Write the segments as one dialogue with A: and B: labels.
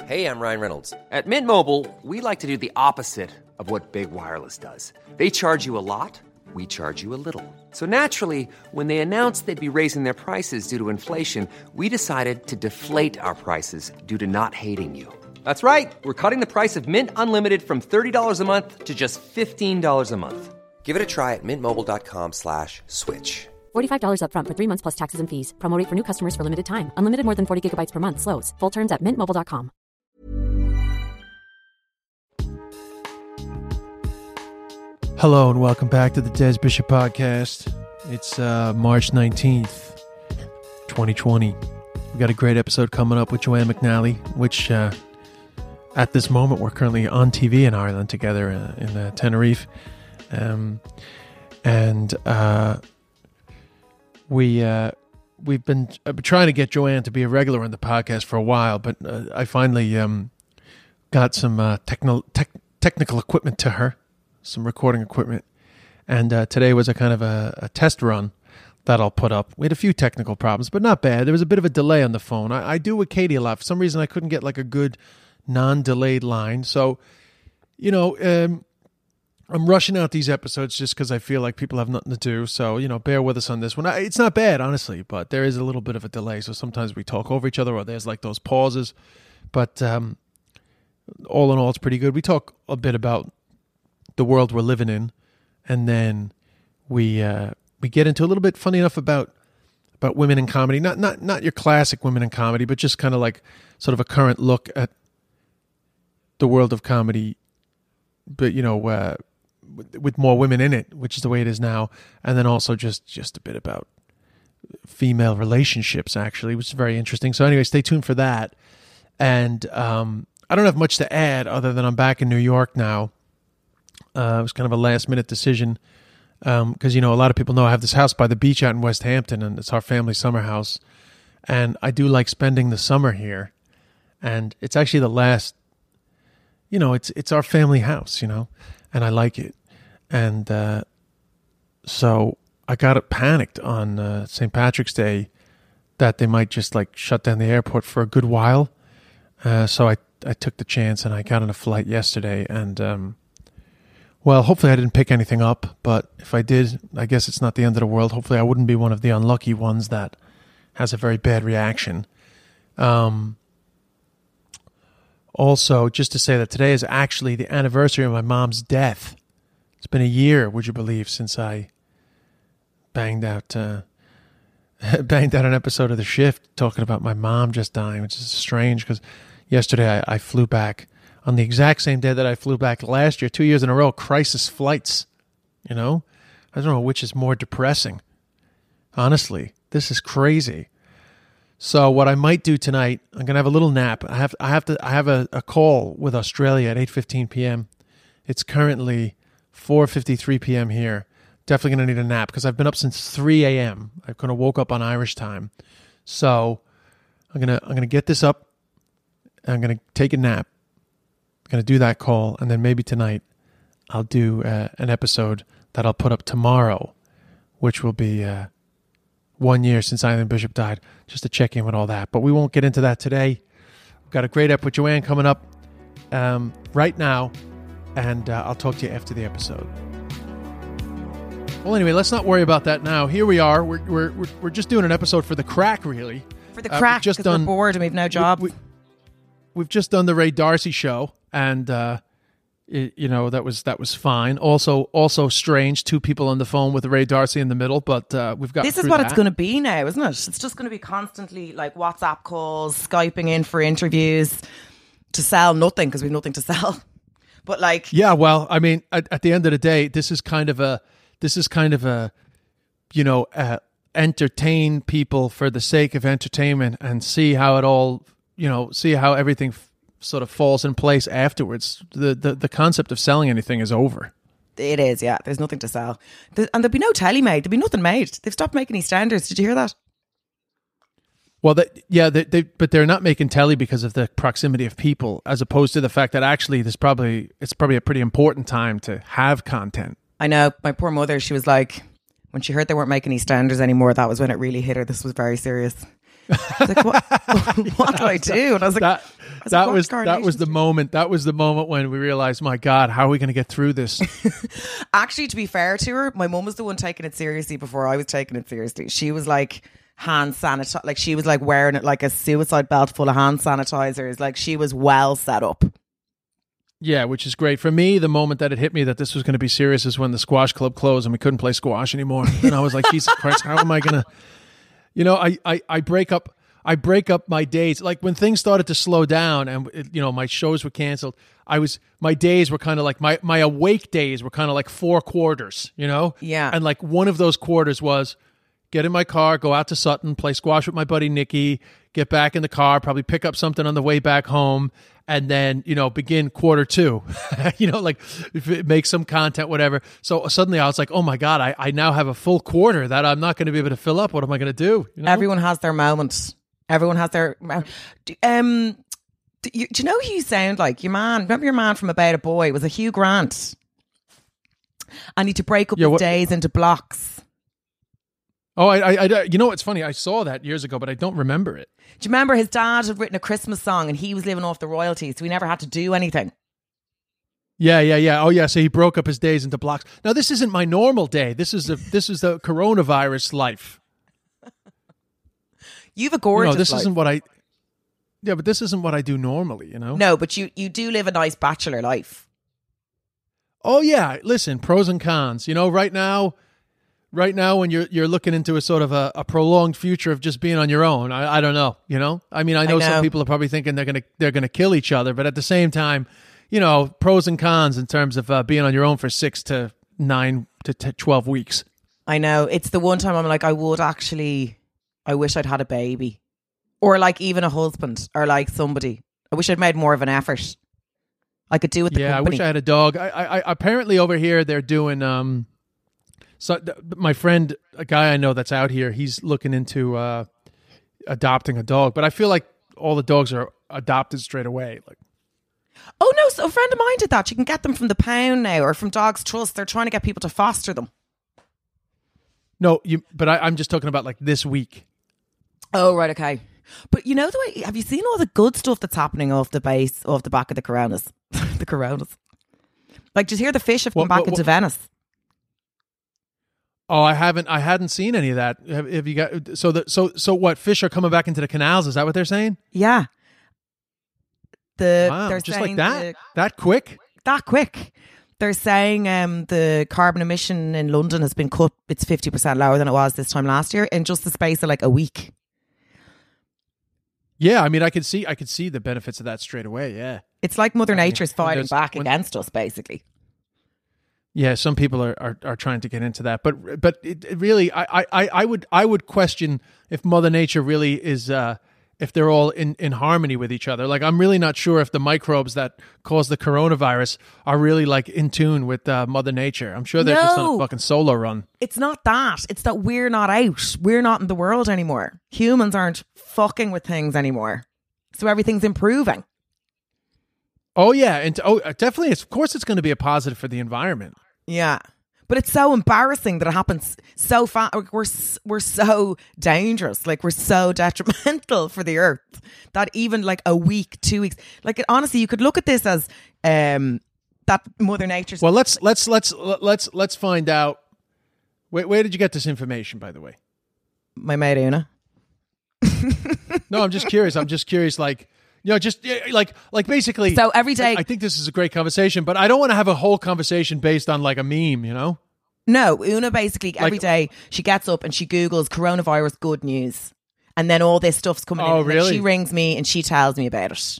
A: Hey, I'm Ryan Reynolds. At Mint Mobile, we like to do the opposite of what Big Wireless does. They charge you a lot, we charge you a little. So naturally, when they announced they'd be raising their prices due to inflation, we decided to deflate our prices due to not hating you. That's right. We're cutting the price of Mint Unlimited from $30 a month to just $15 a month. Give it a try at mintmobile.com/switch.
B: $45 up front for 3 months plus taxes and fees. Promo rate for new customers for limited time. Unlimited more than 40 gigabytes per month. Slows full terms at mintmobile.com.
C: Hello and welcome back to the Des Bishop Podcast. It's March 19th, 2020. We've got a great episode coming up with Joanne McNally, which at this moment we're currently on TV in Ireland together in Tenerife. We've been trying to get Joanne to be a regular on the podcast for a while, but I finally got some technical equipment to her, some recording equipment, and today was a kind of a test run that I'll put up. We had a few technical problems, but not bad. There was a bit of a delay on the phone. I do with Katie a lot. For some reason, I couldn't get like a good non-delayed line, so I'm rushing out these episodes just because I feel like people have nothing to do. So, bear with us on this one. It's not bad, honestly, but there is a little bit of a delay. So sometimes we talk over each other or there's like those pauses. But all in all, it's pretty good. We talk a bit about the world we're living in. And then we get into a little bit, funny enough, about women in comedy. Not your classic women in comedy, but just kind of like sort of a current look at the world of comedy. But, with more women in it, which is the way it is now, and then also just a bit about female relationships, actually, which is very interesting. So anyway, stay tuned for that. And I don't have much to add other than I'm back in New York now. It was kind of a last-minute decision because, a lot of people know I have this house by the beach out in West Hampton, and it's our family summer house. And I do like spending the summer here. And it's actually the last, it's our family house, and I like it. And so I got panicked on St. Patrick's Day that they might just like shut down the airport for a good while. So I took the chance and I got on a flight yesterday. And, hopefully I didn't pick anything up. But if I did, I guess it's not the end of the world. Hopefully I wouldn't be one of the unlucky ones that has a very bad reaction. Also, just to say that today is actually the anniversary of my mom's death. It's been a year, would you believe, since I banged out an episode of The Shift talking about my mom just dying, which is strange because yesterday I flew back on the exact same day that I flew back last year, 2 years in a row, crisis flights. I don't know which is more depressing. Honestly, this is crazy. So what I might do tonight, I'm gonna have a little nap. I have a call with Australia at 8:15 p.m. It's currently 4:53 p.m. here. Definitely gonna need a nap because I've been up since 3 a.m. I kind of woke up on Irish time. So I'm gonna get this up. I'm gonna take a nap. I'm gonna do that call, and then maybe tonight I'll do an episode that I'll put up tomorrow, which will be 1 year since Eileen Bishop died, just to check in with all that. But we won't get into that today. We've got a great ep with Joanne coming up right now, and I'll talk to you after the episode. Well, anyway, let's not worry about that now. Here we are. We're just doing an episode for the crack, really.
D: For the crack, because we're bored and we've no job.
C: We've just done the Ray Darcy show, and that was fine. Also strange, two people on the phone with Ray Darcy in the middle, but we've got.
D: This is what it's going to be now, isn't it? It's just going to be constantly like WhatsApp calls, Skyping in for interviews to sell nothing because we've nothing to sell. But like,
C: yeah, well, I mean, at the end of the day, this is kind of a entertain people for the sake of entertainment and see how it all, see how everything sort of falls in place afterwards. The concept of selling anything is over.
D: It is, yeah. There's nothing to sell. And there'll be no telly made. There'll be nothing made. They've stopped making EastEnders. Did you hear that?
C: Well, but they're not making telly because of the proximity of people, as opposed to the fact that actually it's probably a pretty important time to have content.
D: I know. My poor mother, she was like, when she heard they weren't making EastEnders anymore, that was when it really hit her. This was very serious. Like, what do I do? And I was like,
C: that was the moment. That was the moment when we realized, my God, how are we going to get through this?
D: Actually, to be fair to her, my mum was the one taking it seriously before I was taking it seriously. She was like hand sanitizer, like she was like wearing it like a suicide belt full of hand sanitizers. Like she was well set up.
C: Yeah, which is great. For me, the moment that it hit me that this was going to be serious is when the squash club closed and we couldn't play squash anymore. And I was like, Jesus Christ, how am I going to, I break up my days. Like when things started to slow down and, my shows were canceled, my days were kind of like, my awake days were kind of like 4 quarters,
D: Yeah.
C: And like one of those quarters was get in my car, go out to Sutton, play squash with my buddy Nicky, get back in the car, probably pick up something on the way back home, and then, begin quarter 2, like make some content, whatever. So suddenly I was like, oh my God, I now have a full quarter that I'm not going to be able to fill up. What am I going to do?
D: Everyone has their moments. Everyone has their. Do you know who you sound like? Your man. Remember your man from About a Boy? It was a Hugh Grant. I need to break up his days into blocks.
C: Oh, I it's funny. I saw that years ago, but I don't remember it.
D: Do you remember his dad had written a Christmas song and he was living off the royalties, so he never had to do anything?
C: Yeah. Oh, yeah. So he broke up his days into blocks. Now, this isn't my normal day. This is the coronavirus life.
D: You've a gorgeous
C: this
D: life.
C: isn't what I. Yeah, but this isn't what I do normally.
D: No, but you do live a nice bachelor life.
C: Oh yeah. Listen, pros and cons. Right now, when you're looking into a sort of a prolonged future of just being on your own, I don't know. I mean, I know some people are probably thinking they're gonna kill each other, but at the same time, pros and cons in terms of being on your own for 6 to 9 to 12 weeks.
D: I know. It's the one time I'm like, I wish I'd had a baby, or like even a husband, or like somebody. I wish I'd made more of an effort. I could do with the company.
C: I wish I had a dog. I apparently over here they're doing. So my friend, a guy I know that's out here, he's looking into adopting a dog, but I feel like all the dogs are adopted straight away. Like,
D: oh no, so a friend of mine did that. You can get them from the pound now or from Dogs Trust. They're trying to get people to foster them.
C: No, but I'm just talking about like this week.
D: Oh right, okay. But the way, have you seen all the good stuff that's happening off the back of the Coronas? The Coronas. Like, did you hear the fish have come back into Venice?
C: Oh, I hadn't seen any of that. Have you got so what? Fish are coming back into the canals? Is that what they're saying?
D: Yeah.
C: Wow,
D: they're
C: just
D: saying
C: like that? That quick?
D: That quick. They're saying the carbon emission in London has been cut. It's 50% lower than it was this time last year in just the space of like a week.
C: Yeah, I mean, I could see the benefits of that straight away. Yeah,
D: it's like Mother Nature's fighting back against us, basically.
C: Yeah, some people are trying to get into that, but it really, I would question if Mother Nature really is, if they're all in harmony with each other. Like, I'm really not sure if the microbes that cause the coronavirus are really like in tune with Mother Nature. I'm sure they're just on a fucking solo run.
D: It's not that. It's that we're not out. We're not in the world anymore. Humans aren't fucking with things anymore. So everything's improving.
C: Oh yeah, and definitely. Of course, it's going to be a positive for the environment.
D: Yeah, but it's so embarrassing that it happens so fast. We're so dangerous. Like, we're so detrimental for the earth that even like a week, 2 weeks, like honestly, you could look at this as that Mother Nature's.
C: Well, let's find out. Where did you get this information, by the way?
D: My mate Una.
C: No, I'm just curious. Like, just like basically.
D: So every day,
C: I think this is a great conversation, but I don't want to have a whole conversation based on like a meme,
D: No, Una basically every day she gets up and she Googles coronavirus good news, and then all this stuff's coming in.
C: Oh,
D: and
C: really?
D: She rings me and she tells me about it.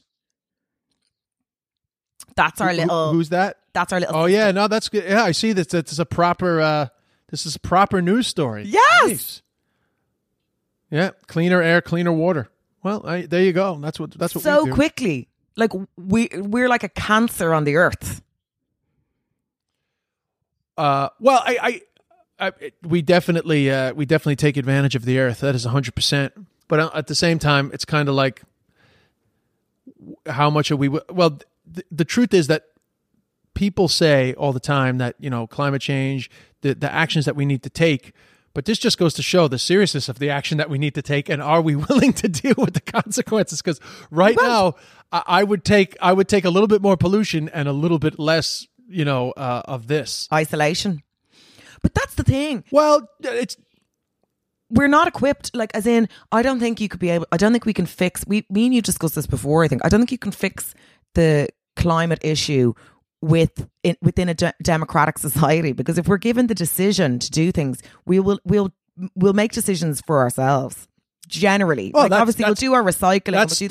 D: That's our little.
C: Who's that?
D: That's our little.
C: Oh yeah, no, that's good. Yeah, I see this. This is a proper. This is a proper news story.
D: Yes.
C: Nice. Yeah, cleaner air, cleaner water. Well, there you go. That's what we do.
D: So quickly, like we're like a cancer on the earth.
C: Well, we definitely take advantage of the earth. That is 100%. But at the same time, it's kind of like, how much are we? Well, the truth is that people say all the time that climate change, the actions that we need to take, But this just goes to show the seriousness of the action that we need to take, and are we willing to deal with the consequences? Because right now, I would take a little bit more pollution and a little bit less, of this
D: Isolation. But that's the thing.
C: Well,
D: We're not equipped, like, as in, I don't think we can fix, me and you discussed this before, I don't think you can fix the climate issue within a democratic society, because if we're given the decision to do things, we'll make decisions for ourselves generally.
C: Well,
D: obviously we'll do our recycling.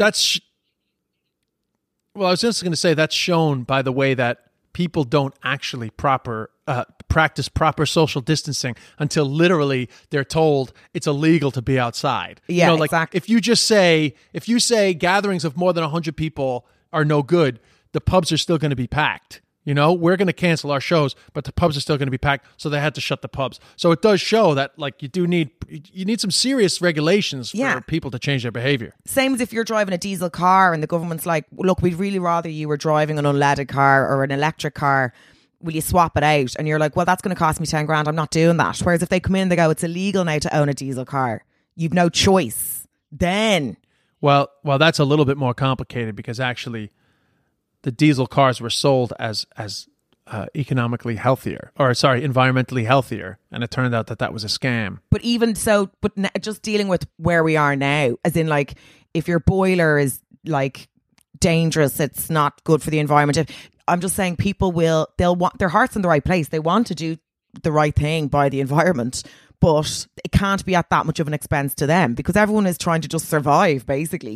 C: Well, I was just going to say that's shown by the way that people don't actually practice proper social distancing until literally they're told it's illegal to be outside.
D: Yeah, exactly.
C: If you say gatherings of more than 100 people are no good, the pubs are still going to be packed. We're going to cancel our shows, but the pubs are still going to be packed, so they had to shut the pubs. So it does show that, like, you need some serious regulations for people to change their behavior.
D: Same as if you're driving a diesel car and the government's like, look, we'd really rather you were driving an unleaded car or an electric car. Will you swap it out? And you're like, well, that's going to cost me 10 grand. I'm not doing that. Whereas if they come in, they go, it's illegal now to own a diesel car. You've no choice. Then.
C: Well, that's a little bit more complicated, because actually the diesel cars were sold as economically healthier, environmentally healthier, and it turned out that was a scam.
D: But even so, just dealing with where we are now, as in, like, if your boiler is, like, dangerous, it's not good for the environment. I'm just saying, they'll want their heart's in the right place. They want to do the right thing by the environment, but it can't be at that much of an expense to them, because everyone is trying to just survive, basically.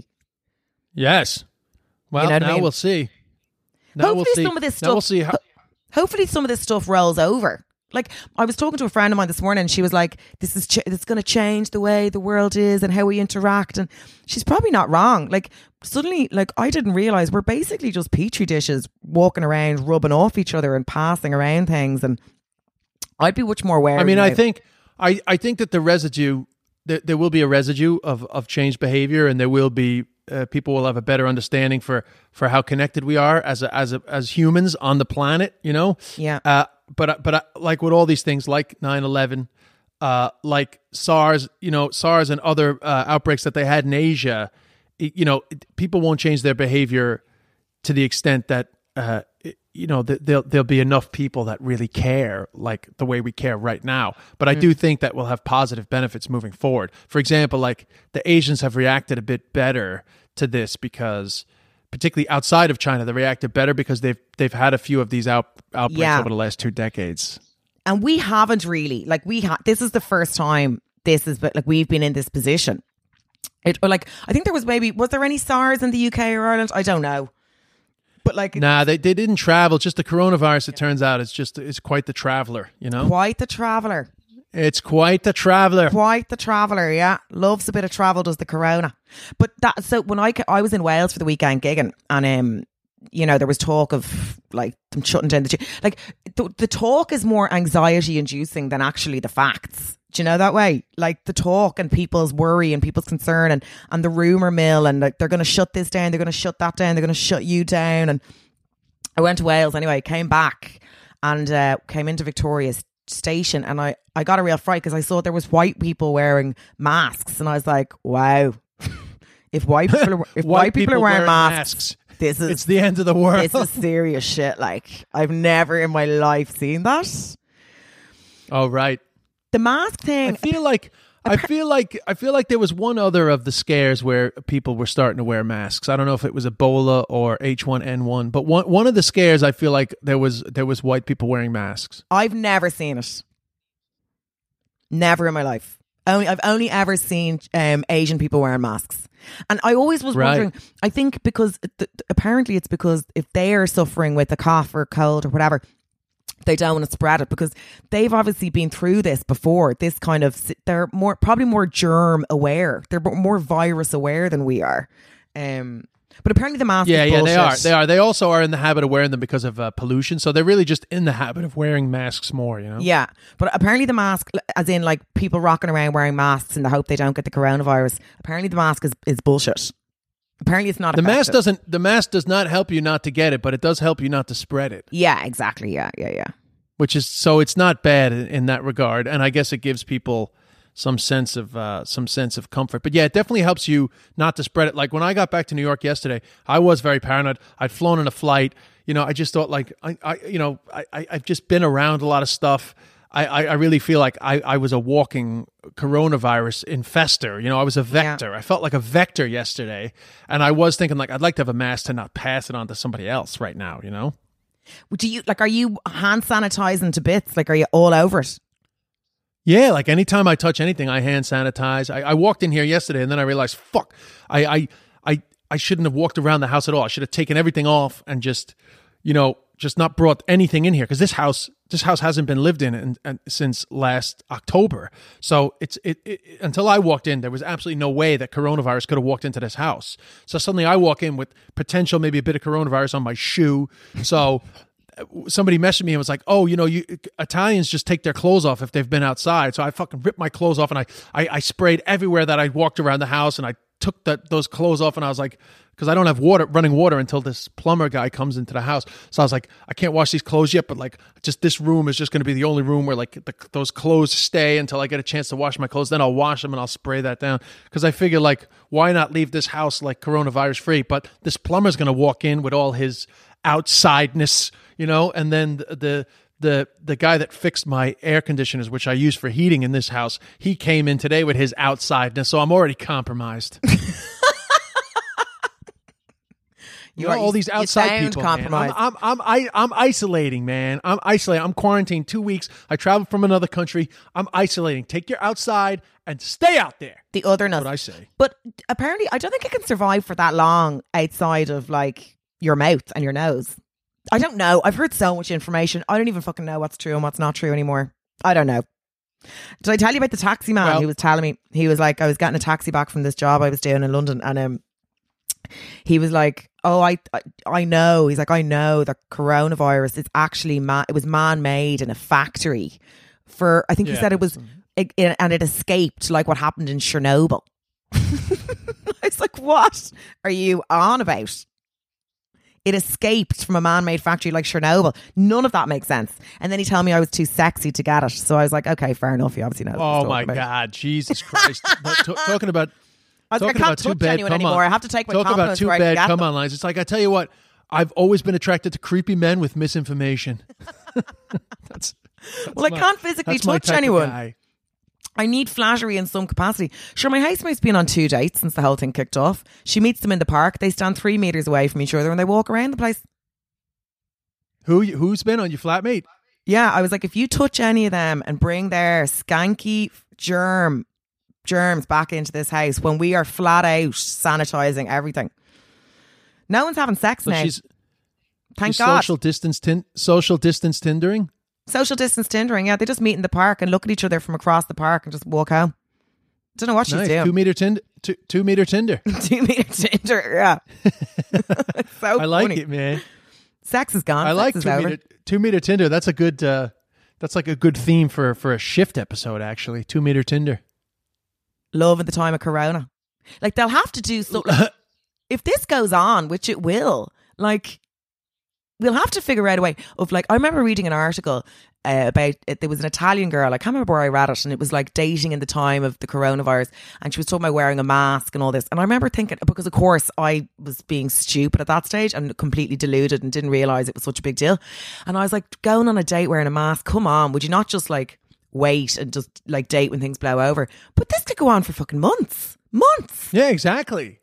C: Yes. Well, we'll see.
D: Hopefully some of this stuff.
C: We'll see
D: Hopefully some of this stuff rolls over. Like, I was talking to a friend of mine this morning, and she was like, "This is it's going to change the way the world is and how we interact." And she's probably not wrong. Like, suddenly, like, I didn't realize we're basically just petri dishes walking around, rubbing off each other and passing around things. And I'd be much more aware.
C: I mean, I think that the residue, there will be a residue of changed behavior, and there will be. People will have a better understanding for how connected we are as humans on the planet,
D: Yeah.
C: But like with all these things, like 9/11, like SARS, SARS and other outbreaks that they had in Asia, people won't change their behavior to the extent that there'll be enough people that really care like the way we care right now. But I do think that we'll have positive benefits moving forward. For example, like the Asians have reacted a bit better to this, because particularly outside of China, they reacted better because they've had a few of these outbreaks over the last 2 decades.
D: And we haven't really, like, this is the first time we've been in this position. I think there was there any SARS in the UK or Ireland? I don't know. But
C: they didn't travel. Just the coronavirus, it turns out, it's quite the traveler,
D: Quite the traveler.
C: It's quite the traveler.
D: Quite the traveler, yeah. Loves a bit of travel, does the corona. But when I was in Wales for the weekend gigging, and there was talk of, like, them shutting down the talk is more anxiety inducing than actually the facts. Do you know that way? Like, the talk and people's worry and people's concern and the rumour mill, and, like, they're going to shut this down, they're going to shut that down, they're going to shut you down. And I went to Wales anyway, came back and came into Victoria Station, and I got a real fright because I saw there was white people wearing masks, and I was like, wow, if white people are wearing masks, it's
C: the end of the world.
D: This is serious shit. Like, I've never in my life seen that.
C: Oh, right.
D: The mask thing.
C: I feel like there was one other of the scares where people were starting to wear masks. I don't know if it was Ebola or H1N1, but one of the scares, I feel like there was white people wearing masks.
D: I've never seen it. Never in my life. I've only ever seen Asian people wearing masks. And I always was wondering, I think because apparently it's because if they are suffering with a cough or cold or whatever, they don't want to spread it, because they've obviously been through this before. This kind of, they're probably more germ aware. They're more virus aware than we are. But apparently the mask is bullshit.
C: They are. They also are in the habit of wearing them because of pollution. So they're really just in the habit of wearing masks more,
D: Yeah. But apparently the mask, as in, like, people rocking around wearing masks in the hope they don't get the coronavirus, apparently the mask is bullshit. Apparently it's not
C: the mask does not help you not to get it, but it does help you not to spread it.
D: Yeah, exactly. Yeah.
C: which is so it's not bad in that regard, and I guess it gives people some sense of comfort. But yeah, it definitely helps you not to spread it. Like when I got back to New York yesterday, I was very paranoid. I'd flown on a flight. I just thought like I've just been around a lot of stuff. I really feel like I was a walking coronavirus infester. I was a vector. Yeah. I felt like a vector yesterday, and I was thinking like I'd like to have a mask to not pass it on to somebody else right now.
D: Do you are you hand sanitizing to bits? Like, are you all over it?
C: Yeah, like anytime I touch anything, I hand sanitize. I walked in here yesterday, and then I realized, fuck, I shouldn't have walked around the house at all. I should have taken everything off and just not brought anything in here, because this house hasn't been lived in since last October. So it's until I walked in, there was absolutely no way that coronavirus could have walked into this house. So suddenly I walk in with potential maybe a bit of coronavirus on my shoe. So somebody messaged me and was like, "Oh, you Italians just take their clothes off if they've been outside." So I fucking ripped my clothes off and I sprayed everywhere that I walked around the house, and I took those clothes off, and I was like, because I don't have running water until this plumber guy comes into the house. So I was like, I can't wash these clothes yet, but like just this room is just going to be the only room where like those clothes stay until I get a chance to wash my clothes. Then I'll wash them and I'll spray that down, because I figure like, why not leave this house like coronavirus free? But this plumber's going to walk in with all his outsideness, and then the guy that fixed my air conditioners, which I use for heating in this house, he came in today with his outsideness, so I'm already compromised. All these outside people, compromised. Man. I'm isolating, man. I'm isolating. I'm quarantined 2 weeks. I traveled from another country. I'm isolating. Take your outside and stay out there.
D: The otherness.
C: That's what I say.
D: But apparently, I don't think it can survive for that long outside of like your mouth and your nose. I don't know. I've heard so much information. I don't even fucking know what's true and what's not true anymore. I don't know. Did I tell you about the taxi man who was telling me? He was like, I was getting a taxi back from this job I was doing in London, and he was like, "Oh, I know." He's like, "I know that coronavirus is actually it was man-made in a factory for." I think he said it was, and it escaped like what happened in Chernobyl. I was like, "What are you on about?" It escaped from a man-made factory like Chernobyl. None of that makes sense. And then he told me I was too sexy to get it. So I was like, okay, fair enough. He obviously knows.
C: Oh my God, Jesus Christ! Talking about.
D: I was like, I can't touch anyone anymore. I have to take my compliments
C: where I can get them. Talk about 2 bad come on lines. It's like, I tell you what, I've always been attracted to creepy men with misinformation. that's
D: I can't physically touch anyone. I need flattery in some capacity. Sure, my housemate's been on 2 dates since the whole thing kicked off. She meets them in the park. They stand 3 meters away from each other and they walk around the place.
C: Who's been on your flatmate?
D: Yeah, I was like, if you touch any of them and bring their skanky germs back into this house when we are flat out sanitizing everything. No one's having sex now. Thank God.
C: Social distance tindering?
D: Social distance Tindering, yeah. They just meet in the park and look at each other from across the park and just walk home. Don't know what she's doing.
C: 2 meter Tinder. 2 meter Tinder.
D: 2 meter Tinder, yeah. It's so
C: I like
D: funny.
C: it, man.
D: Sex is gone.
C: I like 2 meter Tinder. That's a good. That's like a good theme for a shift episode. Actually, 2 meter Tinder.
D: Love at the time of Corona. Like they'll have to do something. If this goes on, which it will, like we'll have to figure out a way of like. I remember reading an article about it. There was an Italian girl. I can't remember where I read it, and it was like dating in the time of the coronavirus, and she was talking about wearing a mask and all this. And I remember thinking, because of course I was being stupid at that stage and completely deluded and didn't realize it was such a big deal. And I was like, going on a date wearing a mask, come on, would you not just like wait and just like date when things blow over? But this could go on for fucking months.
C: Yeah, exactly.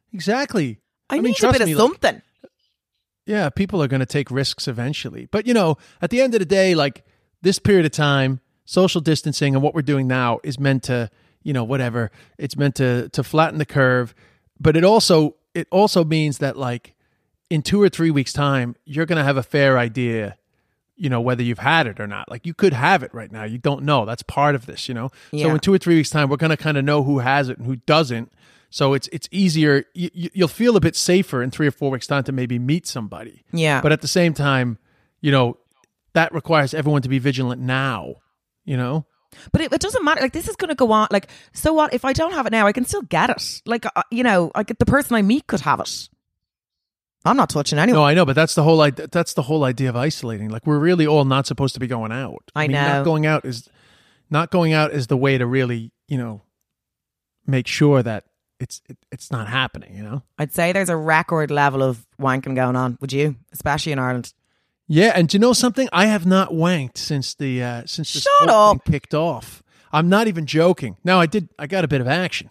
D: I mean, trust a bit of something.
C: Yeah, people are going to take risks eventually. But, at the end of the day, like this period of time, social distancing and what we're doing now is meant to, whatever. It's meant to flatten the curve. But it also means that like in 2 or 3 weeks' time, you're going to have a fair idea, whether you've had it or not. Like you could have it right now. You don't know. That's part of this, Yeah. So in 2 or 3 weeks' time, we're going to kind of know who has it and who doesn't. So it's easier. You'll feel a bit safer in 3 or 4 weeks' time to maybe meet somebody.
D: Yeah.
C: But at the same time, that requires everyone to be vigilant now,
D: But it doesn't matter. Like this is going to go on. Like, so what? If I don't have it now, I can still get it. Like, like the person I meet could have it. I'm not touching anyone.
C: No, I know, but that's the whole idea of isolating. Like, we're really all not supposed to be going out.
D: I
C: mean,
D: know.
C: not going out is the way to really, make sure that it's not happening.
D: I'd say there's a record level of wanking going on. Would you? Especially in Ireland.
C: Yeah, and do you know something? I have not wanked since this
D: Shut
C: whole
D: up.
C: thing kicked off. I'm not even joking. Now, I got a bit of action.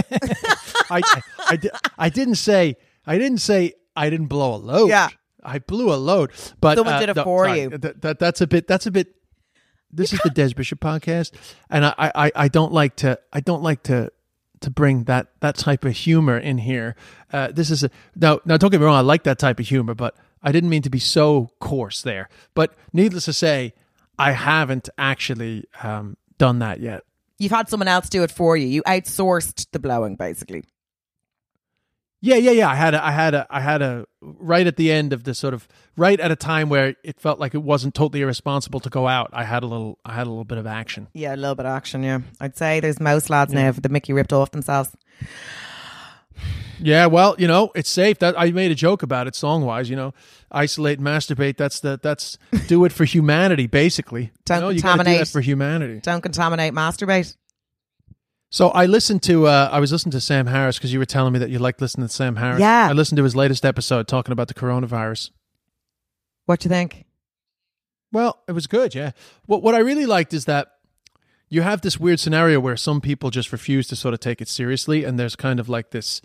C: I didn't say I didn't blow a load.
D: Yeah.
C: I blew a load. But
D: Someone did it for you.
C: That's a bit. This is the Des Bishop podcast, and I don't like to bring that type of humor in here. This is now don't get me wrong. I like that type of humor, but I didn't mean to be so coarse there. But needless to say, I haven't actually done that yet.
D: You've had someone else do it for you. You outsourced the blowing, basically.
C: Yeah. I had a right at the end of the sort of right at a time where it felt like it wasn't totally irresponsible to go out. I had a little bit of action.
D: Yeah, a little bit of action. Yeah, I'd say there's most lads now the Mickey ripped off themselves.
C: Yeah, well, it's safe. That I made a joke about it song wise. Isolate, masturbate. That's do it for humanity, basically.
D: Don't
C: you gotta
D: contaminate.
C: do that for humanity.
D: Don't contaminate, masturbate.
C: So I listened to I was listening to Sam Harris because you were telling me that you liked listening to Sam Harris.
D: Yeah.
C: I listened to his latest episode talking about the coronavirus.
D: What do you think?
C: Well, it was good, yeah. What I really liked is that you have this weird scenario where some people just refuse to sort of take it seriously, and there's kind of like this,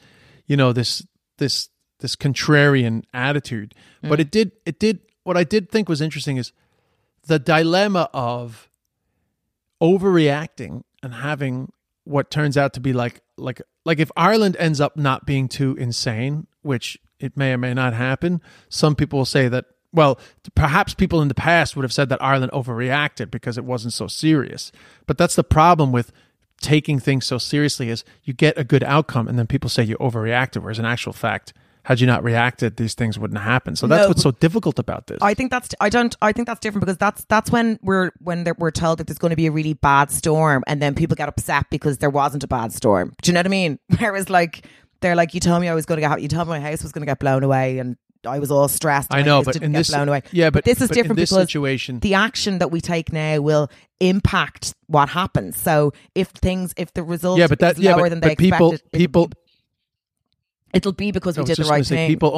C: this contrarian attitude. But it did what I did think was interesting is the dilemma of overreacting and having what turns out to be like if Ireland ends up not being too insane, which it may or may not happen, some people will say that, well, perhaps people in the past would have said that Ireland overreacted because it wasn't so serious. But that's the problem with taking things so seriously is you get a good outcome and then people say you overreacted, whereas in actual fact, had you not reacted, these things wouldn't happen. So that's what's so difficult about this.
D: I think that's different because that's when we're told that there's going to be a really bad storm, and then people get upset because there wasn't a bad storm. Do you know what I mean? Whereas they're like, you told me you told me my house was going to get blown away, and I was all stressed.
C: I know,
D: but
C: but
D: didn't
C: in
D: get
C: this
D: blown away.
C: Yeah, but
D: this is different
C: in this
D: because
C: situation,
D: the action that we take now will impact what happens. So if the result is lower than they expected, it'll be because we did the right thing.
C: People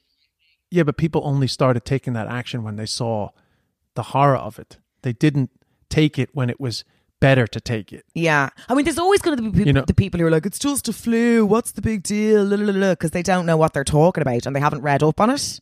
C: only started taking that action when they saw the horror of it. They didn't take it when it was better to take it.
D: Yeah. I mean, there's always going to be the people who are like, it's just a flu. What's the big deal? Because they don't know what they're talking about and they haven't read up on it.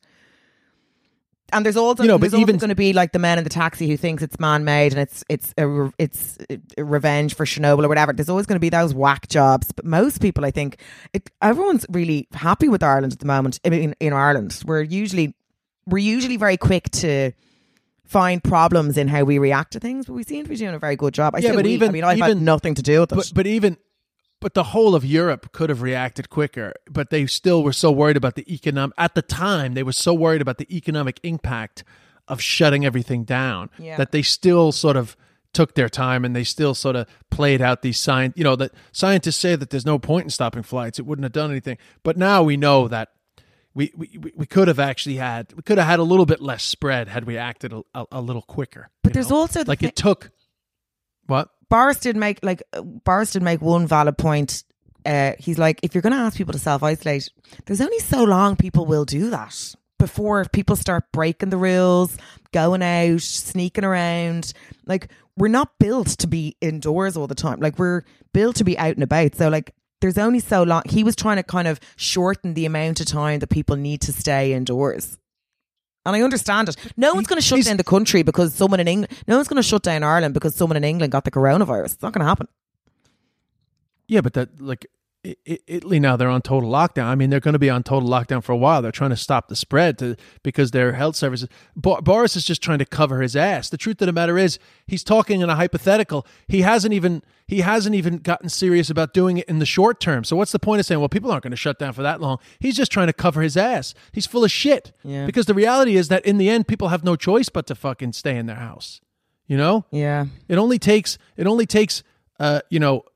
D: And there's also going to be like the men in the taxi who thinks it's man-made and it's a revenge for Chernobyl or whatever. There's always going to be those whack jobs. But most people, I think, everyone's really happy with Ireland at the moment. I mean, in Ireland, we're usually very quick to find problems in how we react to things, but we seem to be doing a very good job. I've had nothing to do with it.
C: But the whole of Europe could have reacted quicker, but they still were so worried about the economic. At the time, they were so worried about the economic impact of shutting everything down that they still sort of took their time and they still sort of played out these signs. That scientists say that there's no point in stopping flights; it wouldn't have done anything. But now we know that we could have had a little bit less spread had we acted a little quicker.
D: But there's also
C: it took what.
D: Boris did make one valid point. He's like, if you're going to ask people to self-isolate, there's only so long people will do that before people start breaking the rules, going out, sneaking around. Like, we're not built to be indoors all the time. Like, we're built to be out and about. So, like, there's only so long. He was trying to kind of shorten the amount of time that people need to stay indoors. And I understand it. No one's going to shut down the country because someone in England. No one's going to shut down Ireland because someone in England got the coronavirus. It's not going to happen.
C: Yeah, but Italy now, they're on total lockdown. I mean, they're going to be on total lockdown for a while. They're trying to stop the spread because their health services. Boris is just trying to cover his ass. The truth of the matter is, he's talking in a hypothetical. He hasn't even gotten serious about doing it in the short term. So what's the point of saying, well, people aren't going to shut down for that long? He's just trying to cover his ass. He's full of shit.
D: Yeah.
C: Because the reality is that in the end, people have no choice but to fucking stay in their house.
D: Yeah.
C: It only takes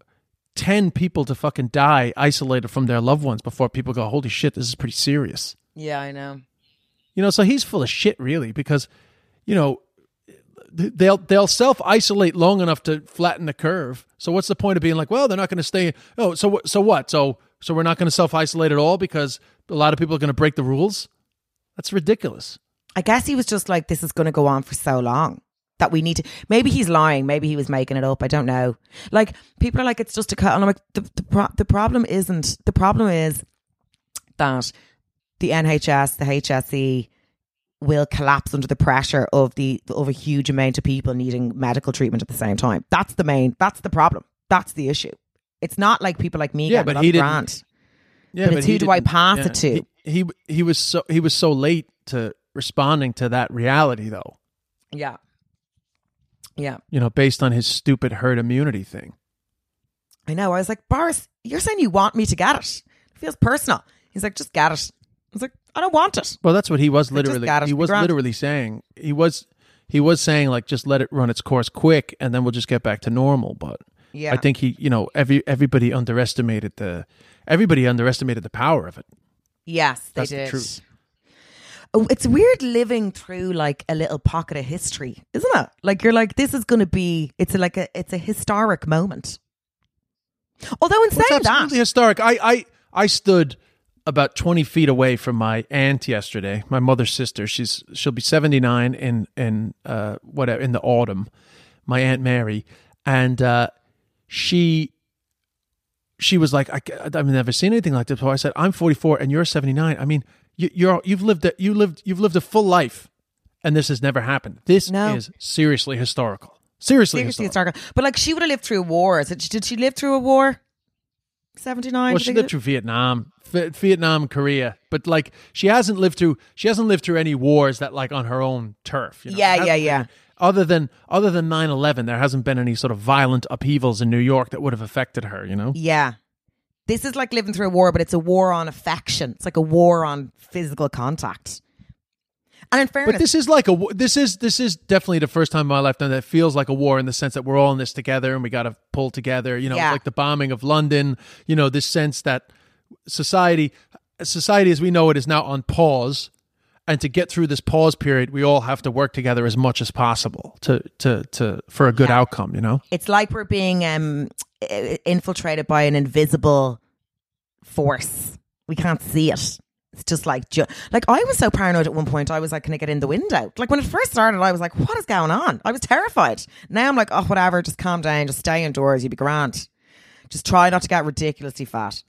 C: 10 people to fucking die isolated from their loved ones before people go, holy shit, this is pretty serious.
D: Yeah, I know.
C: You know, so he's full of shit, really, because, you know, they'll self-isolate long enough to flatten the curve. So what's the point of being like, well, they're not going to stay? Oh, so what? So we're not going to self-isolate at all because a lot of people are going to break the rules? That's ridiculous.
D: I guess he was just like, this is going to go on for so long that we need to. Maybe he's lying. Maybe he was making it up. I don't know. Like, people are like, it's just a cut. And I'm like, the problem isn't. The problem is that the NHS, the HSE, will collapse under the pressure of a huge amount of people needing medical treatment at the same time. That's the problem. That's the issue. It's not like people like me.
C: Yeah, but he didn't.
D: Grant. Yeah, but it's who do I pass it to?
C: He was so late to responding to that reality, though.
D: Yeah. Yeah.
C: You know, based on his stupid herd immunity thing.
D: I know. I was like, Boris, you're saying you want me to get it. It feels personal. He's like, just get it. I was like, I don't want it.
C: Well, that's what he was literally. He was literally saying. He was saying, like, just let it run its course quick, and then we'll just get back to normal. But yeah, I think everybody underestimated the power of it.
D: Yes, they
C: That's
D: did.
C: The truth.
D: Oh, it's weird living through like a little pocket of history, isn't it? Like, you're like, this is going to be. It's a historic moment. Although in saying
C: it's absolutely historic. I stood about 20 feet away from my aunt yesterday, my mother's sister. She'll be 79 in the autumn. My Aunt Mary, and she was like, I've never seen anything like this before. I said, I'm 44 and you're 79. I mean, you've lived a full life, and this has never happened. This is seriously historical. Seriously historical.
D: But like, she would have lived through a war. Did she live through a war? 79.
C: Well, she lived through Vietnam, Korea, but like she hasn't lived through any wars that like on her own turf. You know?
D: Yeah.
C: Other than 9/11, there hasn't been any sort of violent upheavals in New York that would have affected her. You know?
D: Yeah. This is like living through a war, but it's a war on affection. It's like a war on physical contact. And in fairness,
C: but this is definitely the first time in my lifetime that feels like a war, in the sense that we're all in this together and we got to pull together. You know, like the bombing of London. You know, this sense that society as we know it is now on pause, and to get through this pause period, we all have to work together as much as possible to for a good outcome. You know,
D: it's like we're being infiltrated by an invisible force. We can't see it. It's just like I was so paranoid at one point. I was like, can I get in the window? Like, when it first started, I was like, what is going on? I was terrified. Now I'm like, oh, whatever, just calm down, just stay indoors, you'll be grand. Just try not to get ridiculously fat.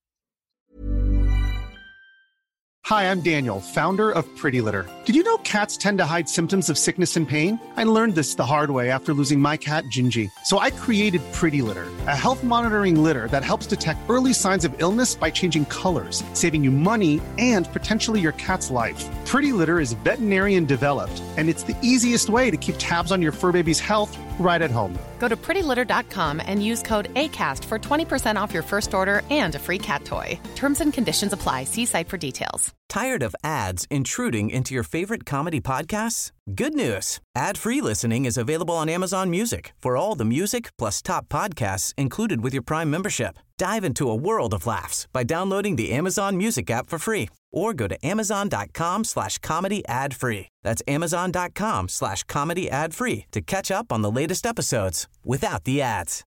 E: Hi, I'm Daniel, founder of Pretty Litter. Did you know cats tend to hide symptoms of sickness and pain? I learned this the hard way after losing my cat, Gingy. So I created Pretty Litter, a health monitoring litter that helps detect early signs of illness by changing colors, saving you money and potentially your cat's life. Pretty Litter is veterinarian developed, and it's the easiest way to keep tabs on your fur baby's health right at home.
F: Go to prettylitter.com and use code ACAST for 20% off your first order and a free cat toy. Terms and conditions apply. See site for details.
G: Tired of ads intruding into your favorite comedy podcasts? Good news. Ad-free listening is available on Amazon Music for all the music plus top podcasts included with your Prime membership. Dive into a world of laughs by downloading the Amazon Music app for free, or go to amazon.com/comedy ad-free. That's amazon.com/comedy ad-free to catch up on the latest episodes without the ads.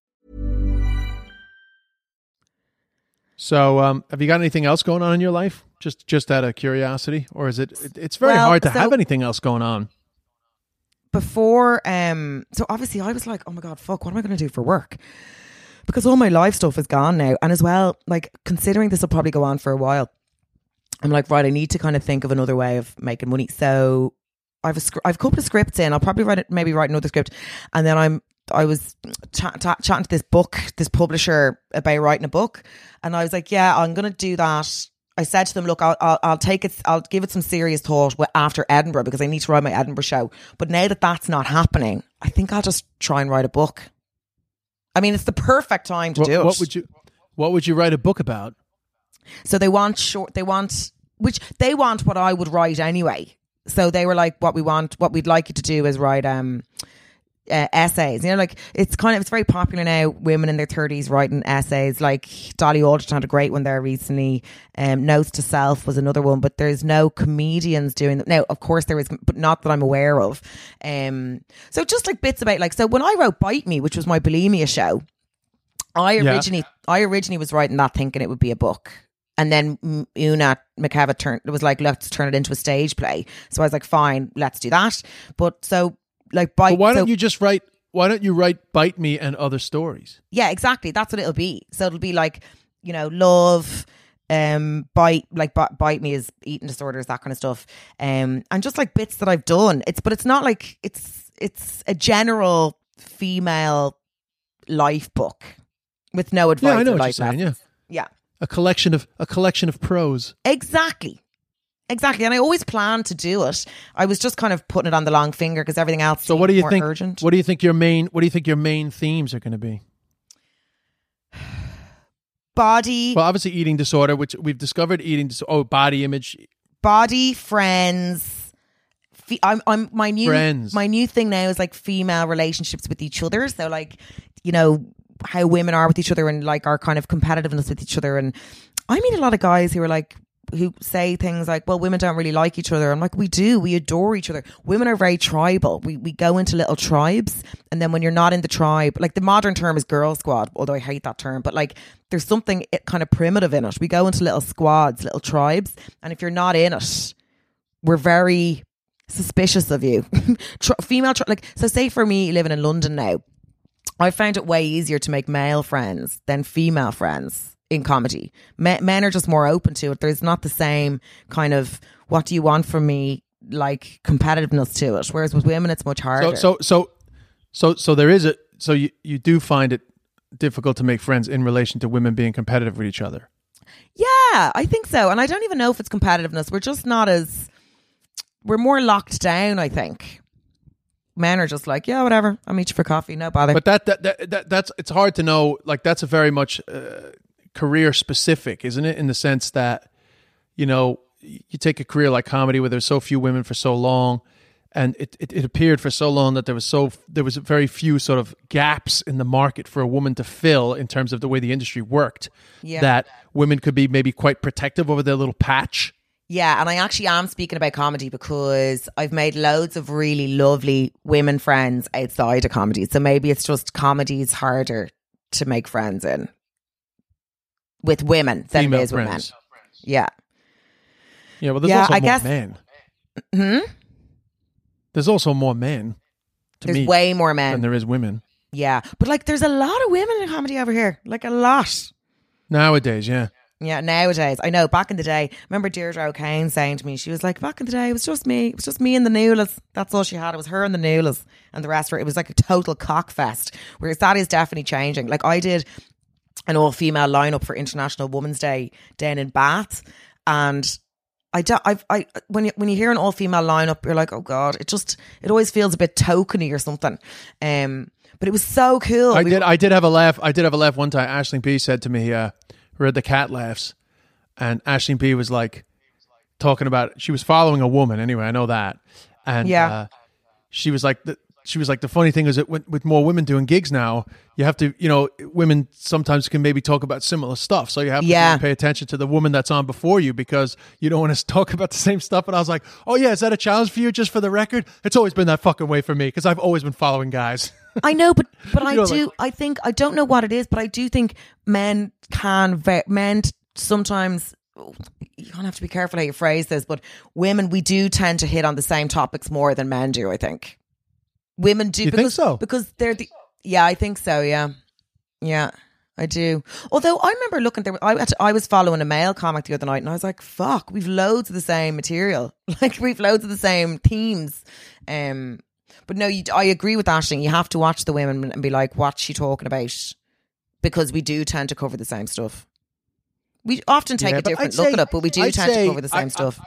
C: So, have you got anything else going on in your life? Just out of curiosity, or is it's very hard to have anything else going on?
D: Before, so obviously I was like, oh my God, fuck, what am I going to do for work? Because all my live stuff is gone now. And as well, like, considering this will probably go on for a while, I'm like, right, I need to kind of think of another way of making money. So I've a couple of scripts in. I'll probably write another script. And then I was chatting to this publisher about writing a book. And I was like, yeah, I'm going to do that. I said to them, look, I'll take it, I'll give it some serious thought after Edinburgh, because I need to write my Edinburgh show. But now that that's not happening, I think I'll just try and write a book. I mean, it's the perfect time to do it.
C: What would you write a book about?
D: So they want what I would write anyway. So they were like, what we'd like you to do is write essays. You know, like it's very popular now. Women in their 30s writing essays. Like Dolly Alderton had a great one there recently. Notes to Self was another one, but there's no comedians doing that now. Of course there is, but not that I'm aware of. So just like bits about like, so when I wrote Bite Me, which was my bulimia show, I originally was writing that thinking it would be a book. And then Una McKevitt was like, let's turn it into a stage play. So I was like, fine, let's do that. But so like,
C: why don't you write Bite Me and other stories?
D: Yeah, exactly. That's what it'll be. So it'll be like, you know, love, Bite Me is eating disorders, that kind of stuff. And just like bits that I've done. But it's not like, it's a general female life book with no advice.
C: Yeah, I know what
D: you're
C: saying. Yeah.
D: Yeah.
C: A collection of prose.
D: Exactly. And I always planned to do it. I was just kind of putting it on the long finger because everything else
C: So what do you
D: more
C: think?
D: Urgent.
C: What do you think your main themes are going to be?
D: Body.
C: Well, obviously eating disorder, which we've discovered body image.
D: Body, friends. My new thing now is like female relationships with each other. So like, you know, how women are with each other and like our kind of competitiveness with each other. And I meet a lot of guys who say things like, well, women don't really like each other. I'm like, we do. We adore each other. Women are very tribal. We go into little tribes. And then when you're not in the tribe, like the modern term is girl squad, although I hate that term, but like there's something kind of primitive in it. We go into little squads, little tribes. And if you're not in it, we're very suspicious of you. So say for me living in London now, I found it way easier to make male friends than female friends in comedy. Men are just more open to it. There's not the same kind of what do you want from me like competitiveness to it. Whereas with women, it's much harder.
C: So there is you do find it difficult to make friends in relation to women being competitive with each other.
D: Yeah, I think so. And I don't even know if it's competitiveness. We're more locked down, I think. Men are just like, yeah, whatever. I'll meet you for coffee. No bother.
C: But that's it's hard to know. Like that's a very much career specific, isn't it? In the sense that, you know, you take a career like comedy where there's so few women for so long, and it appeared for so long that there was very few sort of gaps in the market for a woman to fill in terms of the way the industry worked.
D: Yeah.
C: That women could be maybe quite protective over their little patch.
D: Yeah, and I actually am speaking about comedy because I've made loads of really lovely women friends outside of comedy. So maybe it's just comedy's harder to make friends in with women than
C: Female
D: it is with men.
C: friends.
D: Yeah.
C: Yeah, well, there's also more men. There's also more men.
D: There's way more men
C: than there is women.
D: Yeah, but like there's a lot of women in comedy over here. Like a lot.
C: Nowadays, yeah.
D: Yeah, nowadays. I know, back in the day, remember Deirdre O'Kane saying to me, she was like, back in the day, it was just me. It was just me and the Nualas. That's all she had. It was her and the Nualas. And the rest of it was like a total cockfest. Whereas that is definitely changing. Like I did an all-female lineup for International Women's Day down in Bath. And when you hear an all-female lineup, you're like, oh God, it always feels a bit tokeny or something. But it was so cool.
C: I did have a laugh. I did have a laugh one time. Aisling P said to me, we had the cat laughs, and Aisling P was like talking about, she was following a woman anyway, I know that. And she was like, the funny thing is that with more women doing gigs now, you have to, you know, women sometimes can maybe talk about similar stuff. So you have to really pay attention to the woman that's on before you because you don't want to talk about the same stuff. And I was like, oh yeah, is that a challenge for you? Just for the record, it's always been that fucking way for me because I've always been following guys.
D: I know, but I think, I don't know what it is, but I do think men sometimes, you kind of have to be careful how you phrase this, but women, we do tend to hit on the same topics more than men do, I think. Women do.
C: You think so?
D: Because they're yeah, I think so, yeah. Yeah, I do. Although I remember looking there, I was following a male comic the other night and I was like, fuck, we've loads of the same material. Like we've loads of the same themes. But no, I agree with Aisling. You have to watch the women and be like, what's she talking about? Because we do tend to cover the same stuff. We often take a different look at it, but we do tend to cover the same stuff.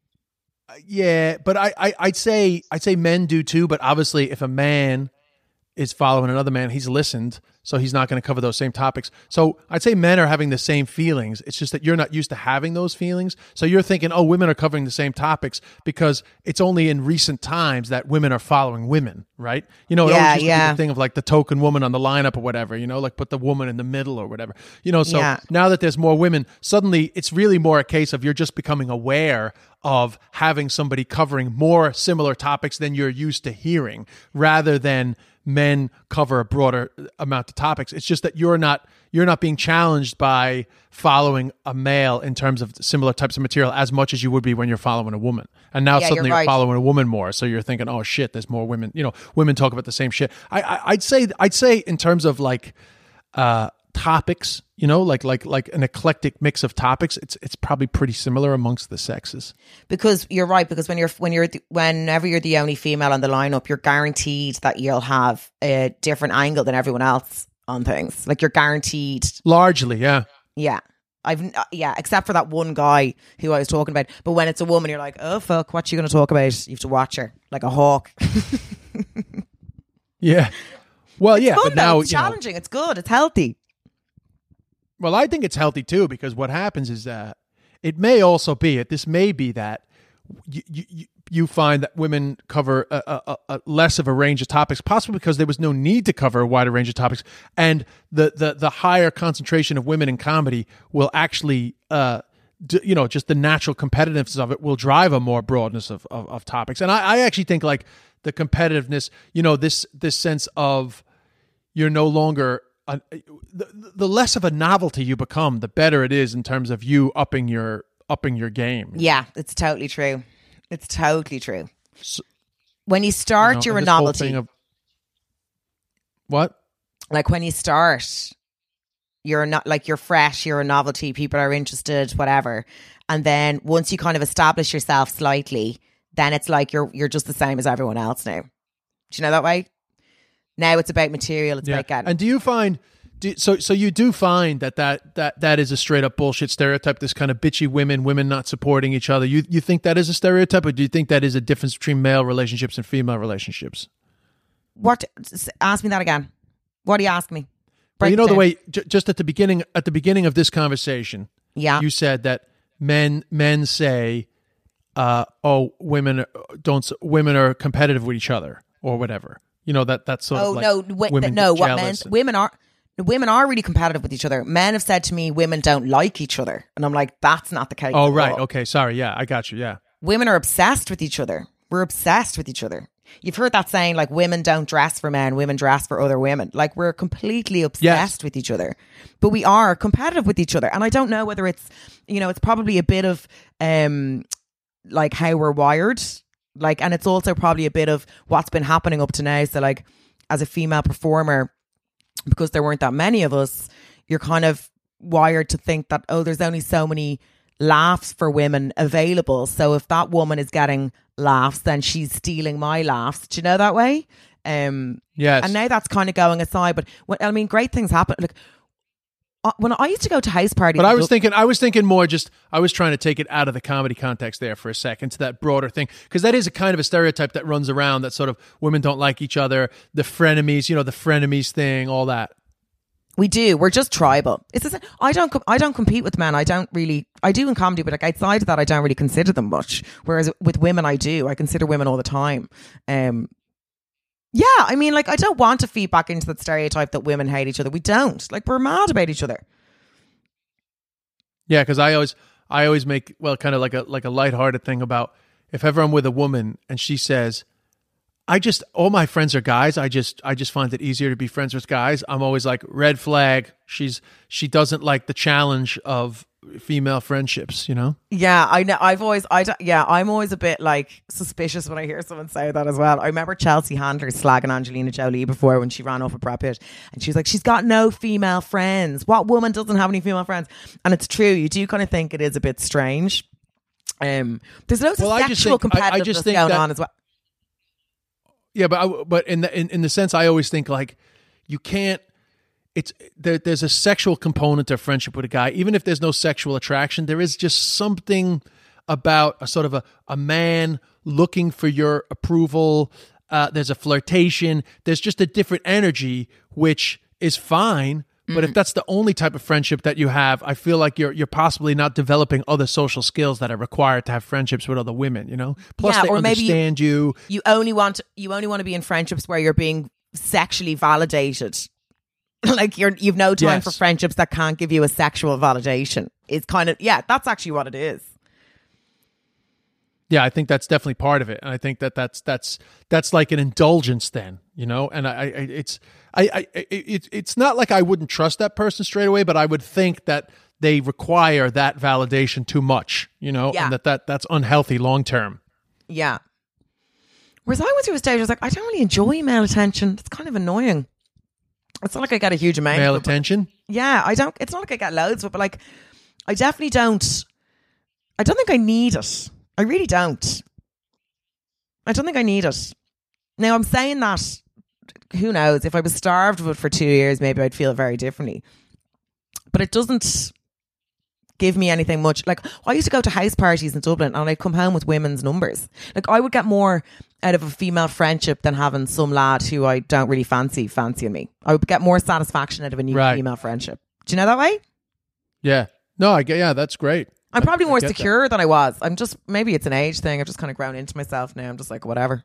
C: Yeah, but I'd say men do too. But obviously, if a man is following another man, he's listened, so he's not going to cover those same topics. So I'd say men are having the same feelings. It's just that you're not used to having those feelings. So you're thinking, oh, women are covering the same topics because it's only in recent times that women are following women, right? You know, it always used to be the thing of like the token woman on the lineup or whatever, you know, like put the woman in the middle or whatever. You know, so now that there's more women, suddenly it's really more a case of you're just becoming aware of having somebody covering more similar topics than you're used to hearing, rather than men cover a broader amount of topics. It's just that you're not being challenged by following a male in terms of similar types of material as much as you would be when you're following a woman. And now suddenly you're following a woman more, so you're thinking, oh shit, there's more women. You know, women talk about the same shit. I'd say in terms of like topics, you know, like an eclectic mix of topics, it's probably pretty similar amongst the sexes.
D: Because you're right, because whenever you're the only female on the lineup, you're guaranteed that you'll have a different angle than everyone else on things. Like you're guaranteed
C: largely, yeah.
D: Except for that one guy who I was talking about. But when it's a woman, you're like, oh fuck, what's she going to talk about? You have to watch her like a hawk.
C: Yeah. Well,
D: it's
C: yeah,
D: fun,
C: but now
D: it's challenging. It's good. It's healthy.
C: Well, I think it's healthy too, because what happens is that it may also be this may be that you find that women cover a less of a range of topics, possibly because there was no need to cover a wider range of topics, and the higher concentration of women in comedy will actually just the natural competitiveness of it will drive a more broadness of topics. And I actually think like the competitiveness, you know, this sense of you're no longer the less of a novelty you become, the better it is in terms of you upping your game.
D: Yeah, it's totally true. It's totally true. So, when you start, you're a novelty.
C: What?
D: Like when you start, you're not like you're fresh. You're a novelty. People are interested. Whatever. And then once you kind of establish yourself slightly, then it's like you're just the same as everyone else now. Do you know that way? Now it's about material. It's about getting.
C: And do you find so you do find that is a straight up bullshit stereotype? This kind of bitchy women not supporting each other. You think that is a stereotype, or do you think that is a difference between male relationships and female relationships?
D: What? Ask me that again. What do you ask me?
C: Well, you know the way just at the beginning of this conversation, you said that men say, women are competitive with each other or whatever. You know, that's sort of like women are really competitive with each other. Men have said to me, women don't like each other. And I'm like, that's not the case. Oh, right. Okay. Sorry. Yeah, I got you. Yeah.
D: Women are obsessed with each other. We're obsessed with each other. You've heard that saying, like, women don't dress for men, women dress for other women. Like, we're completely obsessed with each other. But we are competitive with each other. And I don't know whether it's, you know, it's probably a bit of like how we're wired. Like, and it's also probably a bit of what's been happening up to now. So like as a female performer, because there weren't that many of us, you're kind of wired to think that, oh, there's only so many laughs for women available. So if that woman is getting laughs, then she's stealing my laughs. Do you know that way?
C: Yes.
D: And now that's kind of going aside. But great things happen. Like, when I used to go to house parties,
C: but I was thinking more. I was trying to take it out of the comedy context there for a second to that broader thing, because that is a kind of a stereotype that runs around, that sort of women don't like each other, the frenemies, you know, the frenemies thing, all that.
D: We do. We're just tribal. It's just, I don't compete with men. I do in comedy, but like outside of that, I don't really consider them much. Whereas with women, I do. I consider women all the time. Yeah, I mean, like, I don't want to feed back into that stereotype that women hate each other. We don't. Like, we're mad about each other.
C: Yeah, because I always make, well, kind of like a lighthearted thing about if ever I'm with a woman and she says, all my friends are guys. I just find it easier to be friends with guys. I'm always like, red flag. She doesn't like the challenge of female friendships, you know?
D: Yeah, I know. I'm always a bit like suspicious when I hear someone say that as well. I remember Chelsea Handler slagging Angelina Jolie before when she ran off with Brad Pitt, and she's like, she's got no female friends. What woman doesn't have any female friends? And it's true. You do kind of think it is a bit strange. There's loads of sexual competitiveness going on as well.
C: Yeah, but in the sense, I always think like you can't. There's a sexual component to friendship with a guy, even if there's no sexual attraction. There is just something about a sort of a man looking for your approval, there's a flirtation, there's just a different energy, which is fine. But if that's the only type of friendship that you have, I feel like you're possibly not developing other social skills that are required to have friendships with other women, you know? Plus they understand you.
D: You only want to be in friendships where you're being sexually validated. Like you've no time for friendships that can't give you a sexual validation. It's kind of, that's actually what it is.
C: Yeah, I think that's definitely part of it, and I think that's like an indulgence then, you know. And it's not like I wouldn't trust that person straight away, but I would think that they require that validation too much, you know, and that's unhealthy long term. Yeah.
D: Whereas I went through a stage, I was like, I don't really enjoy male attention. It's kind of annoying. It's not like I get a huge amount
C: male
D: of it,
C: attention.
D: Yeah, I don't. It's not like I get loads of it, but like, I definitely don't. I don't think I need it. I really don't. I don't think I need it. Now, I'm saying that, who knows, if I was starved of it for 2 years, maybe I'd feel very differently. But it doesn't give me anything much. Like, I used to go to house parties in Dublin and I'd come home with women's numbers. Like, I would get more out of a female friendship than having some lad who I don't really fancying me. I would get more satisfaction out of a new female friendship. Do you know that way?
C: Yeah. No, that's great.
D: I'm probably more secure than I was. I'm just, maybe it's an age thing. I've just kind of grown into myself now. I'm just like, whatever.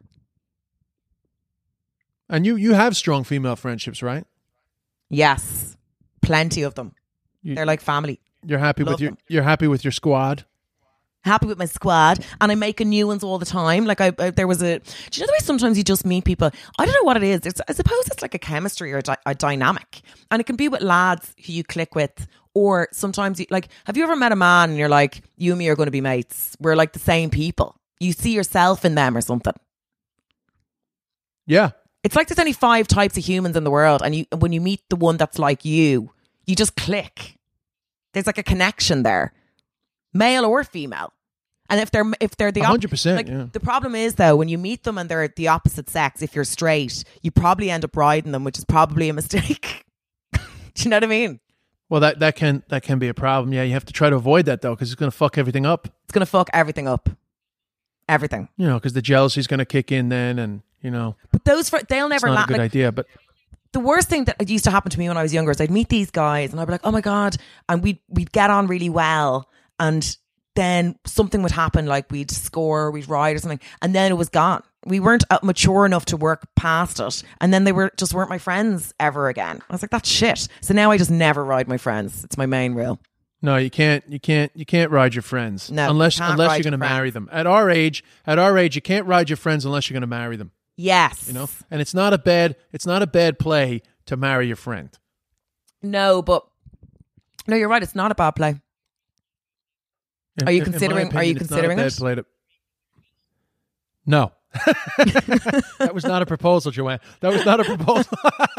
C: And you have strong female friendships, right?
D: Yes. Plenty of them. They're like family.
C: You're happy you're happy with your squad?
D: Happy with my squad, and I'm making new ones all the time. Like there was do you know the way sometimes you just meet people? I don't know what it is. I suppose it's like a chemistry or a dynamic, and it can be with lads who you click with, or sometimes have you ever met a man and you're like, you and me are going to be mates? We're like the same people. You see yourself in them or something.
C: Yeah,
D: it's like there's only 5 types of humans in the world, and when you meet the one that's like you just click. There's like a connection there. Male or female. And if they're the
C: 100%,
D: the problem is though, when you meet them and they're the opposite sex, if you're straight, you probably end up riding them, which is probably a mistake. Do you know what I mean?
C: Well, that can be a problem. Yeah, you have to try to avoid that though, because it's going to fuck everything up.
D: It's going to fuck everything up. Everything.
C: You know, because the jealousy's going to kick in then, and you know.
D: But they'll never.
C: It's not a good idea, but.
D: The worst thing that used to happen to me when I was younger is I'd meet these guys and I'd be like, oh my God. And we'd get on really well. And then something would happen, like we'd score, we'd ride or something. And then it was gone. We weren't mature enough to work past it. And then they weren't my friends ever again. I was like, that's shit. So now I just never ride my friends. It's my main rule.
C: No, you can't ride your friends.
D: No,
C: unless you're going to marry them. At our age, you can't ride your friends unless you're going to marry them.
D: Yes.
C: You know, and it's not a bad play to marry your friend.
D: No, you're right. It's not a bad play. Are you considering it?
C: No. That was not a proposal, Joanne. That was not a proposal.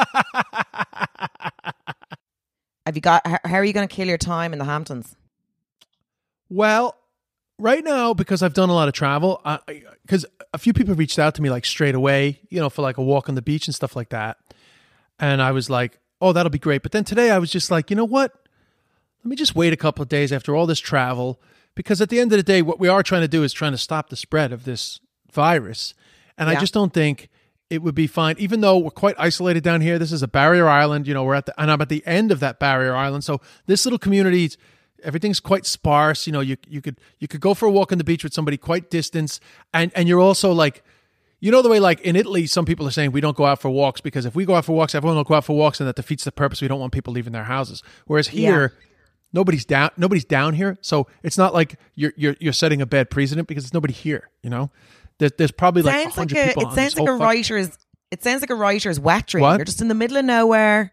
D: How are you going to kill your time in the Hamptons?
C: Well, right now, because I've done a lot of travel, because a few people reached out to me like straight away, you know, for like a walk on the beach and stuff like that. And I was like, oh, that'll be great. But then today I was just like, you know what? Let me just wait a couple of days after all this travel, because at the end of the day, what we are trying to do is trying to stop the spread of this virus. And I just don't think it would be fine, even though we're quite isolated down here. This is a barrier island, you know, and I'm at the end of that barrier island. So this little community, everything's quite sparse. You know, you could go for a walk on the beach with somebody quite distant, and you're also like, you know, the way like in Italy, some people are saying we don't go out for walks because if we go out for walks, everyone will go out for walks, and that defeats the purpose. We don't want people leaving their houses. Whereas here, nobody's down here, so it's not like you're setting a bad precedent because there's nobody here. You know, there's probably like 100 people.
D: It sounds like a writer's wet dream.
C: What?
D: You're just in the middle of nowhere.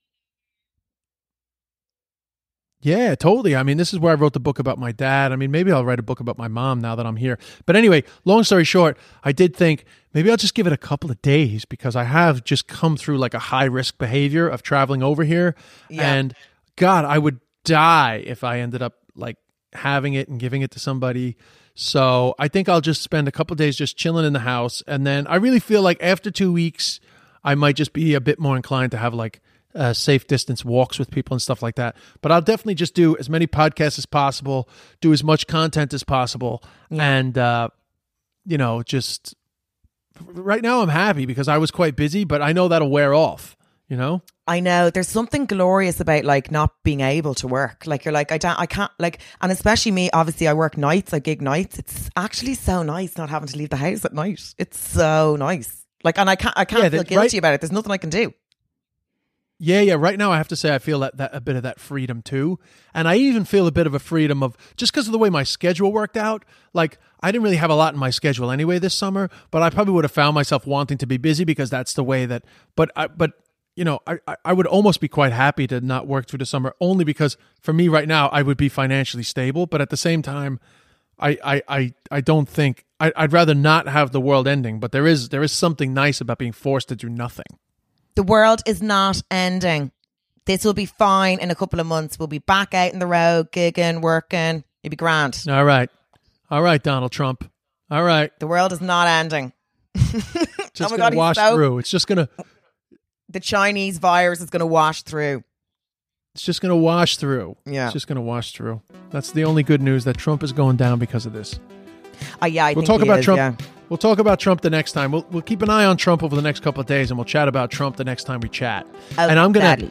C: Yeah, totally. I mean, this is where I wrote the book about my dad. I mean, maybe I'll write a book about my mom now that I'm here. But anyway, long story short, I did think maybe I'll just give it a couple of days because I have just come through like a high risk behavior of traveling over here. Yeah. And God, I would die if I ended up like having it and giving it to somebody. So I think I'll just spend a couple of days just chilling in the house. And then I really feel like after 2 weeks, I might just be a bit more inclined to have like safe distance walks with people and stuff like that. But I'll definitely just do as many podcasts as possible, do as much content as possible, and, you know, just right now I'm happy because I was quite busy, but I know that'll wear off, you know?
D: I know there's something glorious about like not being able to work. Like you're like, I can't like, and especially me, obviously I work nights, I gig nights. It's actually so nice not having to leave the house at night. It's so nice. Like, and I can't feel guilty about it. There's nothing I can do.
C: Yeah. Right now I have to say I feel that a bit of that freedom too. And I even feel a bit of a freedom of, just because of the way my schedule worked out, like I didn't really have a lot in my schedule anyway this summer, but I probably would have found myself wanting to be busy because that's the way that, but you know, I would almost be quite happy to not work through the summer, only because for me right now, I would be financially stable. But at the same time, I don't think I'd rather not have the world ending. But there is something nice about being forced to do nothing.
D: The world is not ending. This will be fine in a couple of months. We'll be back out in the road, gigging, working. You'll be grand.
C: All right, Donald Trump. All right.
D: The world is not ending.
C: Just gonna wash through. It's just gonna.
D: The Chinese virus is going to wash through.
C: It's just going to wash through.
D: Yeah.
C: It's just going to wash through. That's the only good news, that Trump is going down because of this.
D: We'll
C: talk about Trump.
D: Yeah.
C: We'll talk about Trump the next time. We'll keep an eye on Trump over the next couple of days, and we'll chat about Trump the next time we chat.
D: Oh,
C: and I'm going
D: gladly.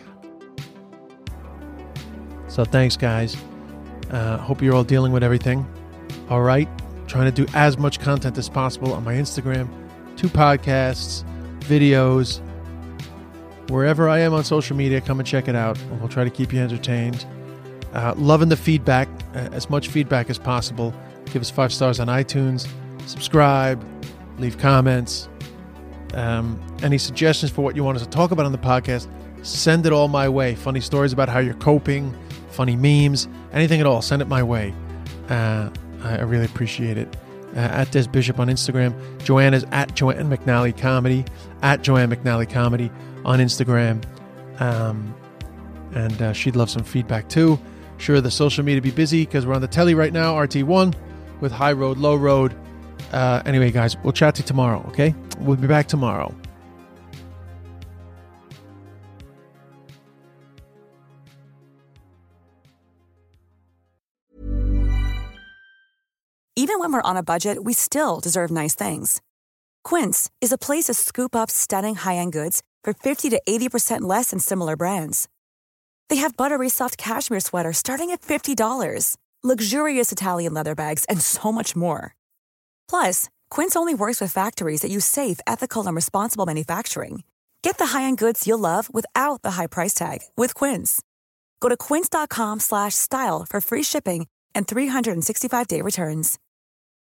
C: So thanks, guys. Hope you're all dealing with everything. All right. Trying to do as much content as possible on my Instagram. 2 podcasts, videos. Wherever I am on social media, come and check it out. And we'll try to keep you entertained. Loving the feedback, as much feedback as possible. Give us 5 stars on iTunes. Subscribe. Leave comments. Any suggestions for what you want us to talk about on the podcast, send it all my way. Funny stories about how you're coping, funny memes, anything at all, send it my way. I really appreciate it. At Des Bishop on Instagram. Joanna's at Joanne McNally Comedy. At Joanne McNally Comedy on Instagram. And she'd love some feedback too. Sure, the social media be busy because we're on the telly right now, RT1, with High Road, Low Road. Anyway, guys, we'll chat to you tomorrow, okay? We'll be back tomorrow.
H: Even when we're on a budget, we still deserve nice things. Quince is a place to scoop up stunning high-end goods for 50 to 80% less than similar brands. They have buttery soft cashmere sweaters starting at $50, luxurious Italian leather bags, and so much more. Plus, Quince only works with factories that use safe, ethical, and responsible manufacturing. Get the high-end goods you'll love without the high price tag with Quince. Go to quince.com/style for free shipping and 365-day returns.